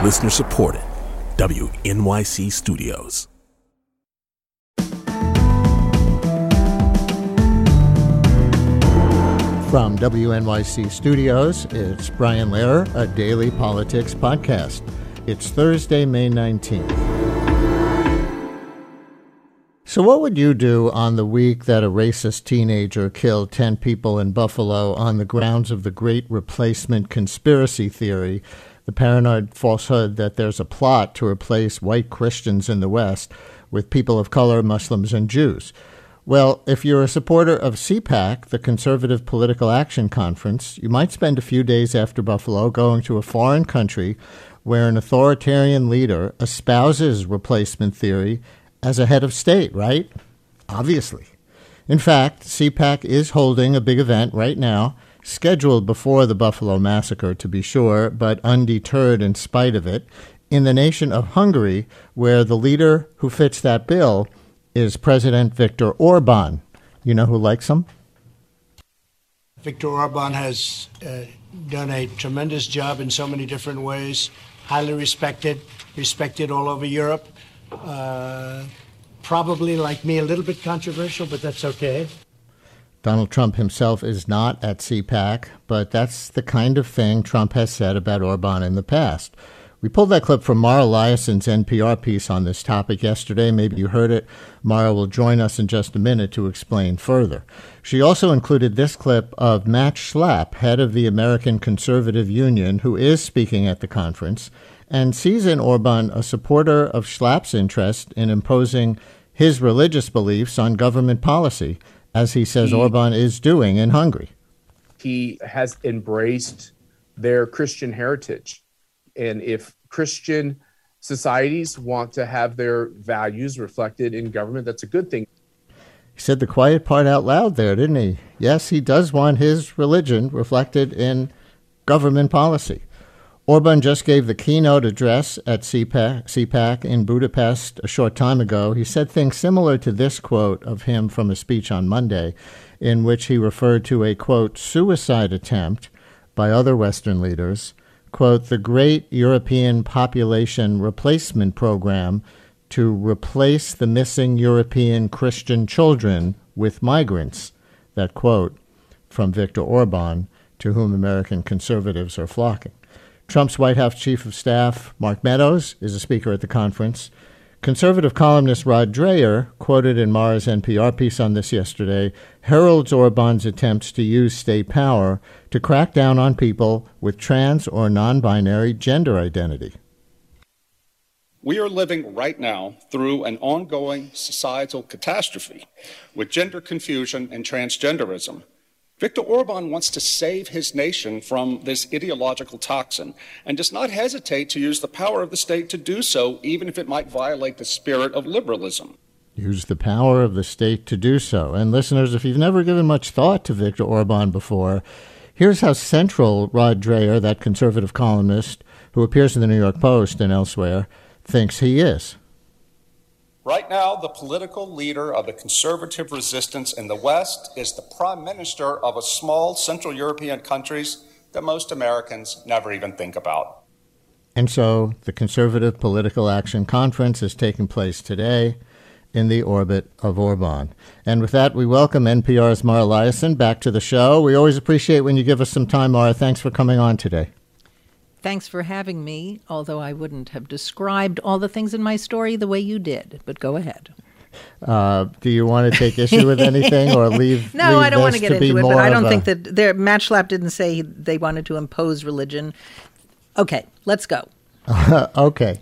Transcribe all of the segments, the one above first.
Listener supported. WNYC Studios. From WNYC Studios, it's Brian Lehrer, a daily politics podcast. It's Thursday, May 19th. So what would you do on the week that a racist teenager killed 10 people in Buffalo on the grounds of the Great Replacement conspiracy theory, the paranoid falsehood that there's a plot to replace white Christians in the West with people of color, Muslims, and Jews? Well, if you're a supporter of CPAC, the Conservative Political Action Conference, you might spend a few days after Buffalo going to a foreign country where an authoritarian leader espouses replacement theory as a head of state, right? Obviously. In fact, CPAC is holding a big event right now, scheduled before the Buffalo massacre, to be sure, but undeterred in spite of it, in the nation of Hungary, where the leader who fits that bill is President Viktor Orban. You know who likes him? Viktor Orban has done a tremendous job in so many different ways, highly respected all over Europe. Probably, like me, a little bit controversial, but that's okay. Donald Trump himself is not at CPAC, but that's the kind of thing Trump has said about Orban in the past. We pulled that clip from Mara Liasson's NPR piece on this topic yesterday. Maybe you heard it. Mara will join us in just a minute to explain further. She also included this clip of Matt Schlapp, head of the American Conservative Union, who is speaking at the conference, and sees in Orban a supporter of Schlapp's interest in imposing his religious beliefs on government policy, as he says Orban is doing in Hungary. He has embraced their Christian heritage. And if Christian societies want to have their values reflected in government, that's a good thing. He said the quiet part out loud there, didn't he? Yes, he does want his religion reflected in government policy. Orban just gave the keynote address at CPAC in Budapest a short time ago. He said things similar to this quote of him from a speech on Monday, in which he referred to a, quote, suicide attempt by other Western leaders, quote, the Great European Population Replacement Program to replace the missing European Christian children with migrants. That quote from Viktor Orban, to whom American conservatives are flocking. Trump's White House Chief of Staff, Mark Meadows, is a speaker at the conference. Conservative columnist Rod Dreher, quoted in Mara's NPR piece on this yesterday, heralds Orban's attempts to use state power to crack down on people with trans or non-binary gender identity. We are living right now through an ongoing societal catastrophe with gender confusion and transgenderism. Viktor Orban wants to save his nation from this ideological toxin and does not hesitate to use the power of the state to do so, even if it might violate the spirit of liberalism. Use the power of the state to do so. And listeners, if you've never given much thought to Viktor Orban before, here's how central Rod Dreher, that conservative columnist who appears in the New York Post and elsewhere, thinks he is. Right now, the political leader of the conservative resistance in the West is the prime minister of a small Central European countries that most Americans never even think about. And so the Conservative Political Action Conference is taking place today in the orbit of Orban. And with that, we welcome NPR's Mara Liasson back to the show. We always appreciate when you give us some time, Mara. Thanks for coming on today. Thanks for having me, although I wouldn't have described all the things in my story the way you did, but go ahead. Do you want to take issue with anything or leave? No, I don't want to get into it, but I don't think that Matt Schlapp didn't say they wanted to impose religion. Okay, let's go. Okay.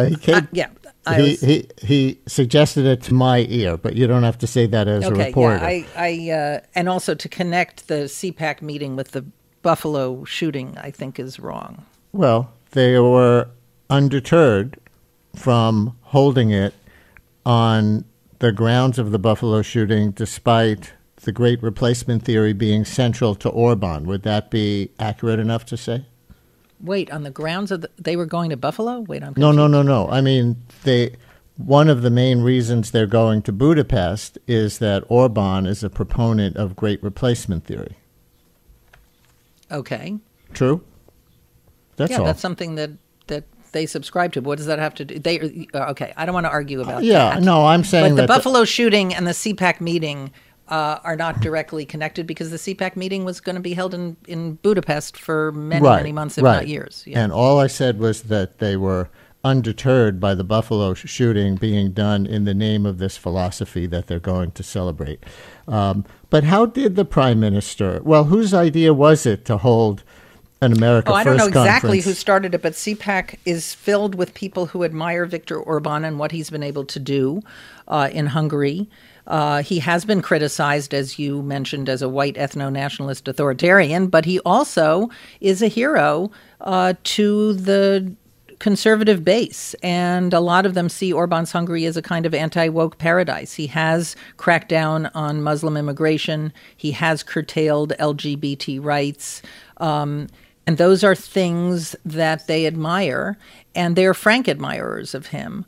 He suggested it to my ear, but you don't have to say that as a reporter. And also to connect the CPAC meeting with the Buffalo shooting, I think is wrong. Well, they were undeterred from holding it on the grounds of the Buffalo shooting, despite the Great Replacement theory being central to Orban. Would that be accurate enough to say? Wait, on the grounds of they were going to Buffalo? Wait, I'm confused. No. I mean, one of the main reasons they're going to Budapest is that Orban is a proponent of Great Replacement theory. Okay. True? That's all. That's something that they subscribe to. What does that have to do? Okay, I don't want to argue about yeah, that. no, I'm saying but the that Buffalo shooting and the CPAC meeting are not directly connected because the CPAC meeting was going to be held in Budapest for many months, if not years. Yeah. And all I said was that they were undeterred by the Buffalo shooting being done in the name of this philosophy that they're going to celebrate. But how did the Prime Minister, well, whose idea was it to hold an America First conference? I don't know exactly conference? who started it, but CPAC is filled with people who admire Viktor Orban and what he's been able to do in Hungary. He has been criticized, as you mentioned, as a white ethno-nationalist authoritarian, but he also is a hero to the conservative base, and a lot of them see Orban's Hungary as a kind of anti-woke paradise. He has cracked down on Muslim immigration. He has curtailed LGBT rights. And those are things that they admire, and they're frank admirers of him.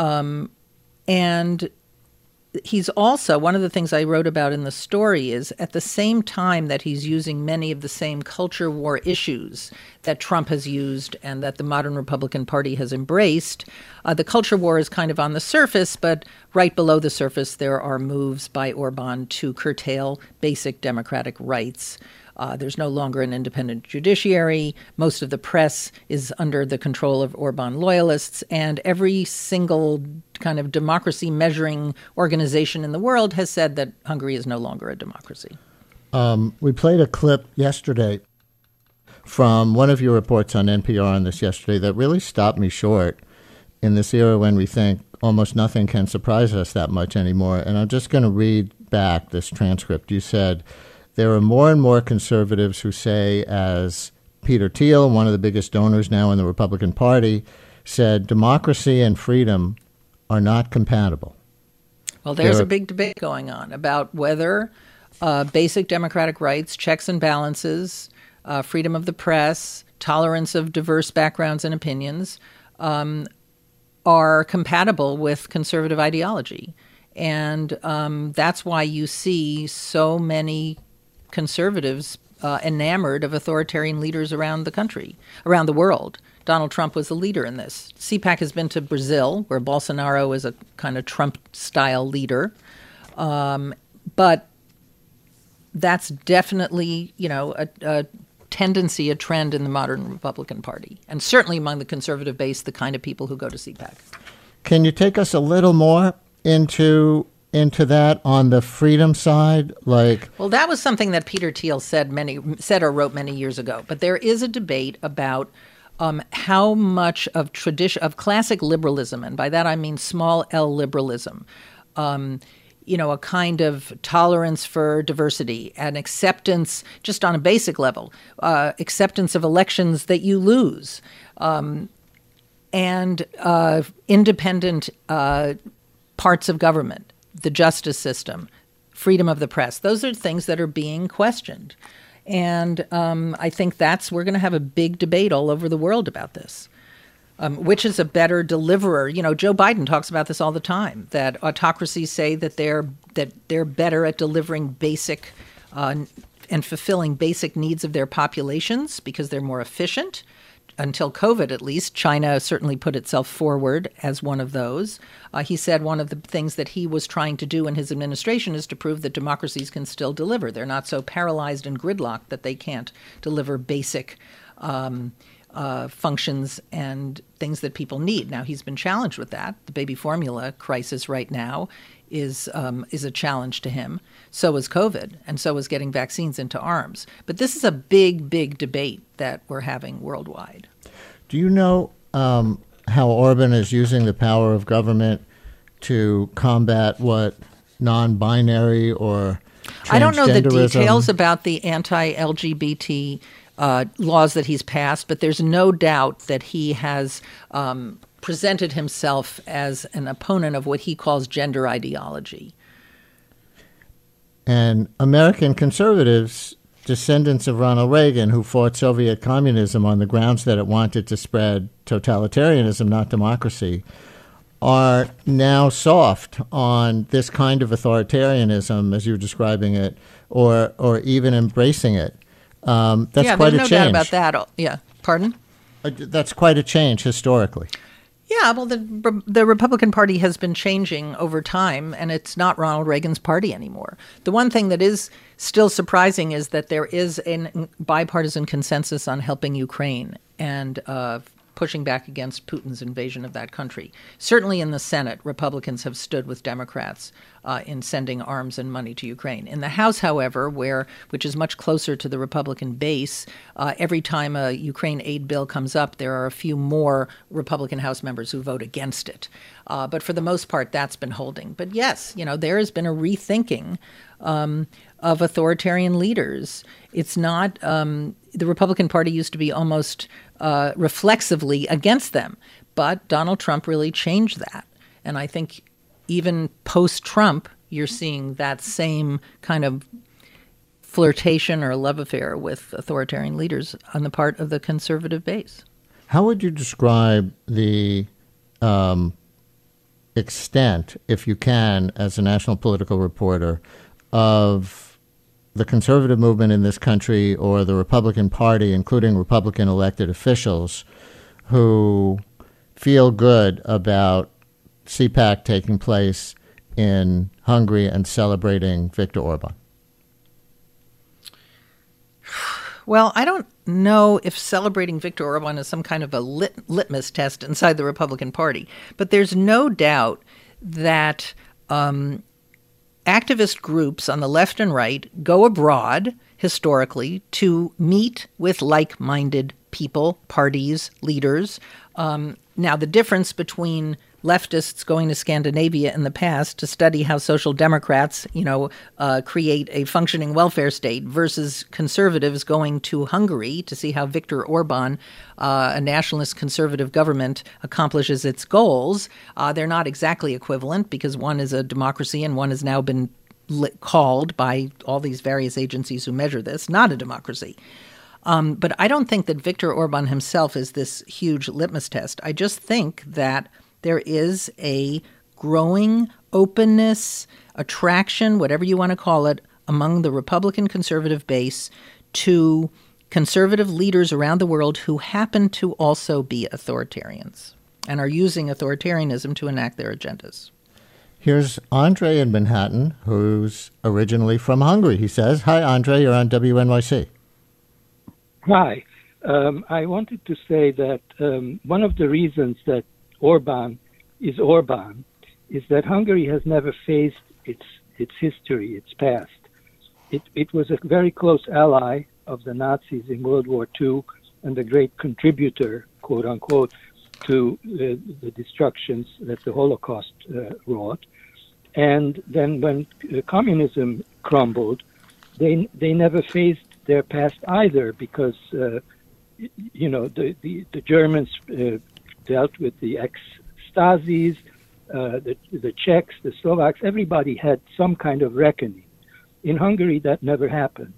And he's also, one of the things I wrote about in the story is at the same time that he's using many of the same culture war issues that Trump has used and that the modern Republican Party has embraced, the culture war is kind of on the surface, but right below the surface there are moves by Orban to curtail basic democratic rights. There's no longer an independent judiciary. Most of the press is under the control of Orban loyalists, and every single kind of democracy measuring organization in the world has said that Hungary is no longer a democracy. We played a clip yesterday from one of your reports on NPR on this yesterday that really stopped me short in this era when we think almost nothing can surprise us that much anymore. And I'm just going to read back this transcript. You said, there are more and more conservatives who say, as Peter Thiel, one of the biggest donors now in the Republican Party, said, democracy and freedom are not compatible. Well, there's a big debate going on about whether basic democratic rights, checks and balances, freedom of the press, tolerance of diverse backgrounds and opinions are compatible with conservative ideology. And that's why you see so many conservatives enamored of authoritarian leaders around the country, around the world. Donald Trump was a leader in this. CPAC has been to Brazil, where Bolsonaro is a kind of Trump-style leader. But that's definitely, a tendency, a trend in the modern Republican Party, and certainly among the conservative base, the kind of people who go to CPAC. Can you take us a little more into that on the freedom side? Well, that was something that Peter Thiel said or wrote many years ago. But there is a debate about how much of classic liberalism, and by that I mean small L liberalism, a kind of tolerance for diversity and acceptance, just on a basic level, acceptance of elections that you lose, and independent parts of government, the justice system, freedom of the press. Those are things that are being questioned. And I think we're going to have a big debate all over the world about this. Which is a better deliverer? Joe Biden talks about this all the time, that autocracies say that they're better at delivering basic and fulfilling basic needs of their populations because they're more efficient. Until COVID, at least, China certainly put itself forward as one of those. He said one of the things that he was trying to do in his administration is to prove that democracies can still deliver. They're not so paralyzed and gridlocked that they can't deliver basic functions and things that people need. Now, he's been challenged with that. The baby formula crisis right now is a challenge to him. So is COVID, and so is getting vaccines into arms. But this is a big, big debate that we're having worldwide. Do you know how Orban is using the power of government to combat what non-binary or transgenderism? I don't know the details about the anti-LGBT laws that he's passed, but there's no doubt that he has presented himself as an opponent of what he calls gender ideology. And American conservatives, descendants of Ronald Reagan, who fought Soviet communism on the grounds that it wanted to spread totalitarianism, not democracy, are now soft on this kind of authoritarianism, as you're describing it, or even embracing it. That's quite a change. There's no doubt about that. Yeah. Pardon? That's quite a change historically. Yeah, well, the Republican Party has been changing over time, and it's not Ronald Reagan's party anymore. The one thing that is still surprising is that there is a bipartisan consensus on helping Ukraine and pushing back against Putin's invasion of that country. Certainly in the Senate, Republicans have stood with Democrats in sending arms and money to Ukraine. In the House, however, which is much closer to the Republican base, every time a Ukraine aid bill comes up, there are a few more Republican House members who vote against it. But for the most part, that's been holding. But yes, there has been a rethinking of authoritarian leaders. It's not the Republican Party used to be almost reflexively against them, but Donald Trump really changed that. And I think even post-Trump, you're seeing that same kind of flirtation or love affair with authoritarian leaders on the part of the conservative base. How would you describe the extent, if you can, as a national political reporter, of the conservative movement in this country or the Republican Party, including Republican elected officials, who feel good about CPAC taking place in Hungary and celebrating Viktor Orban? Well, I don't know if celebrating Viktor Orban is some kind of a litmus test inside the Republican Party, but there's no doubt that activist groups on the left and right go abroad historically to meet with like-minded people, parties, leaders. Now, the difference between leftists going to Scandinavia in the past to study how social democrats, create a functioning welfare state versus conservatives going to Hungary to see how Viktor Orban, a nationalist conservative government, accomplishes its goals. They're not exactly equivalent because one is a democracy and one has now been called by all these various agencies who measure this not a democracy. But I don't think that Viktor Orban himself is this huge litmus test. I just think that there is a growing openness, attraction, whatever you want to call it, among the Republican conservative base to conservative leaders around the world who happen to also be authoritarians and are using authoritarianism to enact their agendas. Here's Andre in Manhattan, who's originally from Hungary. He says, "Hi, Andre, you're on WNYC." Hi. I wanted to say that one of the reasons that Orban is that Hungary has never faced its history, its past. It was a very close ally of the Nazis in World War II and a great contributor, quote unquote, to the destructions that the Holocaust wrought. And then when communism crumbled, they never faced their past either because, the Germans dealt with the ex-Stasis, the Czechs, the Slovaks, everybody had some kind of reckoning. In Hungary, that never happened.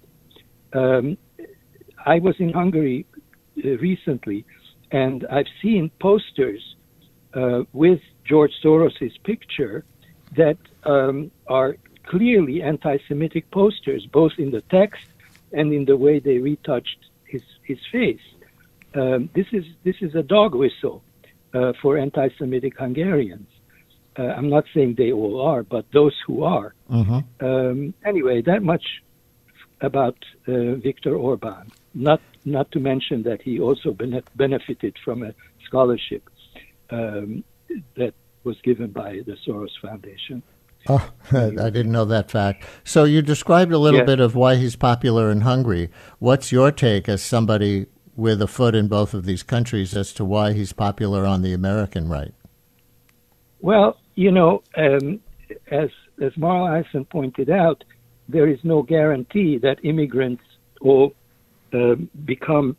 I was in Hungary recently, and I've seen posters with George Soros's picture that are clearly anti-Semitic posters, both in the text and in the way they retouched his face. This is a dog whistle for anti-Semitic Hungarians. I'm not saying they all are, but those who are. Mm-hmm. Anyway, that much about Viktor Orban. Not to mention that he also benefited from a scholarship that was given by the Soros Foundation. Oh, I didn't know that fact. So you described a little bit of why he's popular in Hungary. What's your take as somebody with a foot in both of these countries as to why he's popular on the American right? Well, as Marl Eisen pointed out, there is no guarantee that immigrants will become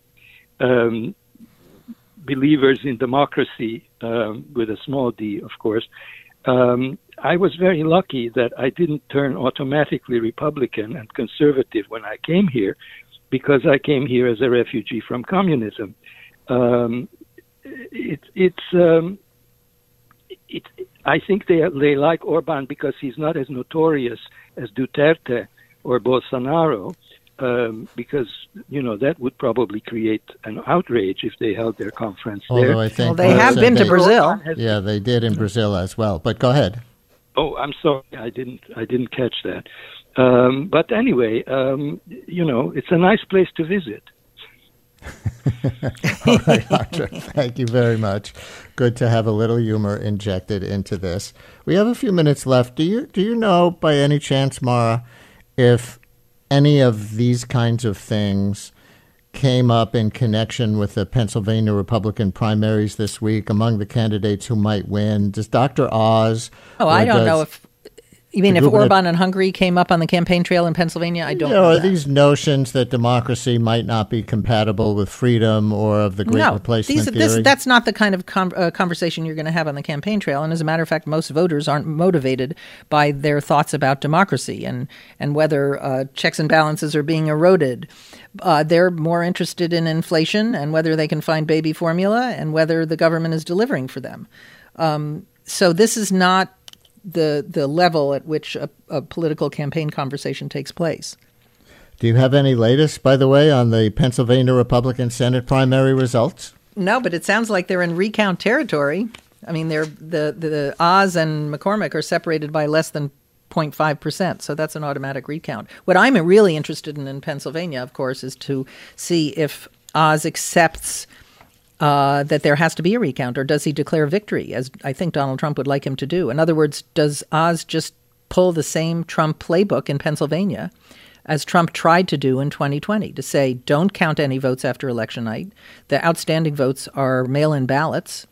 believers in democracy, with a small d, of course. I was very lucky that I didn't turn automatically Republican and conservative when I came here, because I came here as a refugee from communism. I think they like Orban because he's not as notorious as Duterte or Bolsonaro, because, that would probably create an outrage if they held their conference Although there. I think they have been to Brazil. Yeah, they did in Brazil as well. But go ahead. Oh, I'm sorry, I didn't catch that. But anyway, it's a nice place to visit. All right, Arthur, thank you very much. Good to have a little humor injected into this. We have a few minutes left. Do you know by any chance, Mara, if any of these kinds of things came up in connection with the Pennsylvania Republican primaries this week among the candidates who might win? Does Dr. Oz? Oh, I don't know if. You mean if Orban and Hungary came up on the campaign trail in Pennsylvania? I don't know. Are these notions that democracy might not be compatible with freedom or of the great replacement theory? That's not the kind of conversation you're going to have on the campaign trail. And as a matter of fact, most voters aren't motivated by their thoughts about democracy and whether checks and balances are being eroded. They're more interested in inflation and whether they can find baby formula and whether the government is delivering for them. So this is not the level at which a political campaign conversation takes place. Do you have any latest, by the way, on the Pennsylvania Republican Senate primary results? No, but it sounds like they're in recount territory. I mean, the Oz and McCormick are separated by less than 0.5%, so that's an automatic recount. What I'm really interested in Pennsylvania, of course, is to see if Oz accepts that there has to be a recount, or does he declare victory, as I think Donald Trump would like him to do? In other words, does Oz just pull the same Trump playbook in Pennsylvania as Trump tried to do in 2020, to say, don't count any votes after election night. The outstanding votes are mail-in ballots,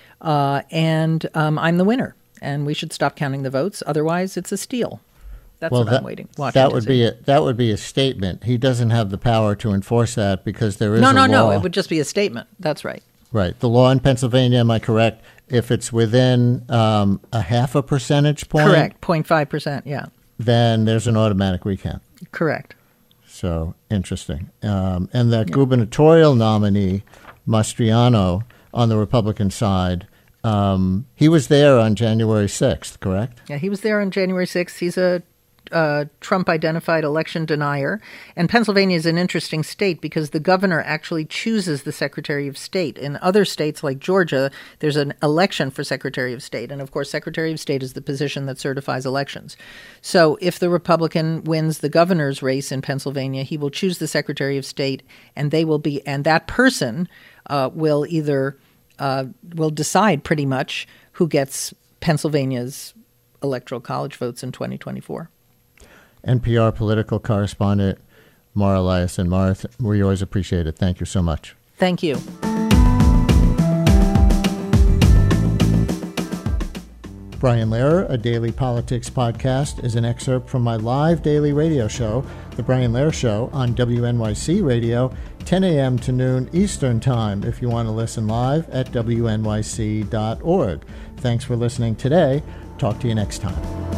and I'm the winner, and we should stop counting the votes. Otherwise, it's a steal. That's what I'm watching. That would be a statement. He doesn't have the power to enforce that because there is a law. No. It would just be a statement. That's right. Right. The law in Pennsylvania, am I correct? If it's within a 0.5 percentage point, correct, 0.5%. Yeah. Then there's an automatic recount. Correct. So interesting. And the gubernatorial nominee, Mastriano, on the Republican side. He was there on January 6th, correct? Yeah, he was there on January 6th. He's a Trump-identified election denier. And Pennsylvania is an interesting state because the governor actually chooses the Secretary of State. In other states like Georgia, there's an election for Secretary of State. And, of course, Secretary of State is the position that certifies elections. So if the Republican wins the governor's race in Pennsylvania, he will choose the Secretary of State, and that person will either will decide pretty much who gets Pennsylvania's electoral college votes in 2024. NPR political correspondent Mara Liasson. Mara, we always appreciate it. Thank you so much. Thank you. Brian Lehrer, a daily politics podcast, is an excerpt from my live daily radio show, The Brian Lehrer Show, on WNYC Radio, 10 a.m. to noon Eastern Time, if you want to listen live at wnyc.org. Thanks for listening today. Talk to you next time.